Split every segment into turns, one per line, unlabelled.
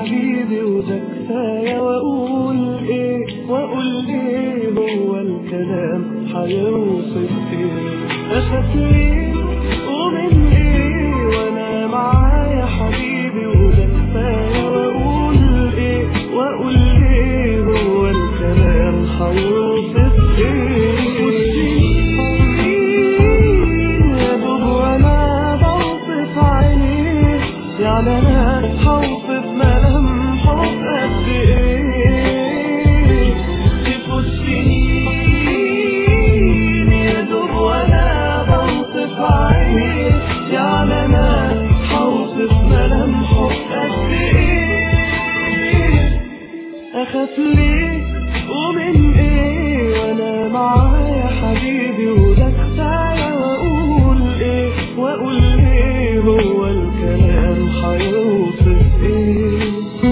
حبيبي وده كفاية. وأقول إيه هو الكلام هيوصف إيه؟ أخاف ليه ومن إيه وأنا معايا حبيبي وده كفاية. وأقول إيه هو الكلام هيوصف إيه؟ يا دوب وأنا بوصف عينيه، يعني أنا هوصف ملامحه قد إيه؟ تفوت سنين يا دوب وأنا بوصف عينيه، يعني أنا هوصف ملامحه قد إيه؟ أخاف ليه ومن إيه وأنا معايا حبيبي وده كفاية. وأقول إيه هو الكلام هيوصف إيه؟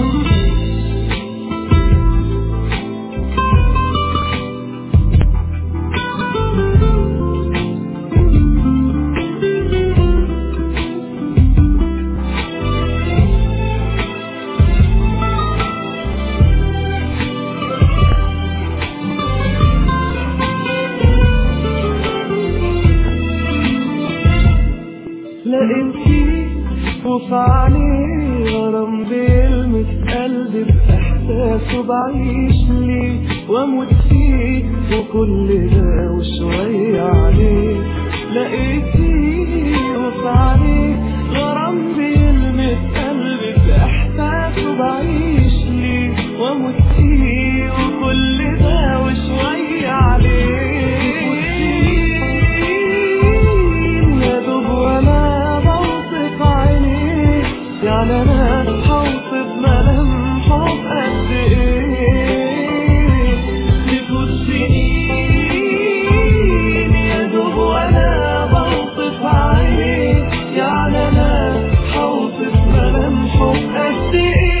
لقيت فيه وفي عينيه غرام بيلمس قلبي بإحساسه، بعيش ليه وأموت فيه وكل ده وشوية عليه. لقيت فيه وفي عينيه غرام بيلمس قلبي بإحساسه، بعيش ليه وأموت فيه وكل ده وشوية عليه. يعني أنا هوصف ملامحه قد إيه؟ تفوت سنين يا دوب وأنا بوصف عينيه، يعني أنا هوصف ملامحه قد إيه؟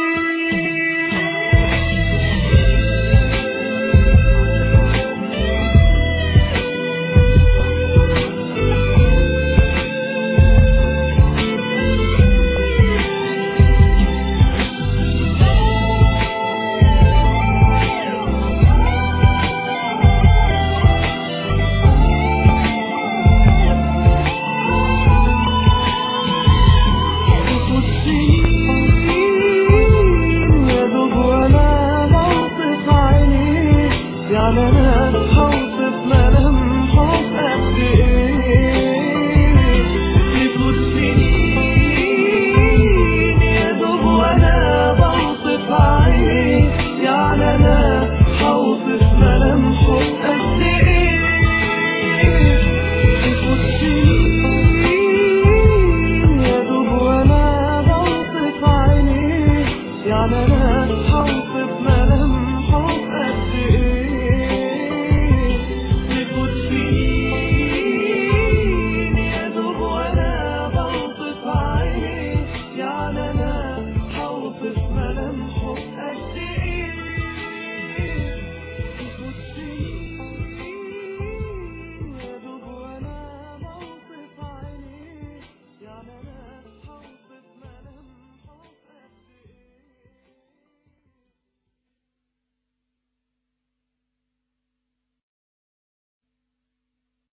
يعني أنا هوصف ملامحه قد إيه؟ تفوت سنين يا دوب وأنا بوصف عينيه، يعني أنا هوصف ملامحه قد إيه؟ تفوت سنين يا دوب وأنا بوصف عينيه، يعني أنا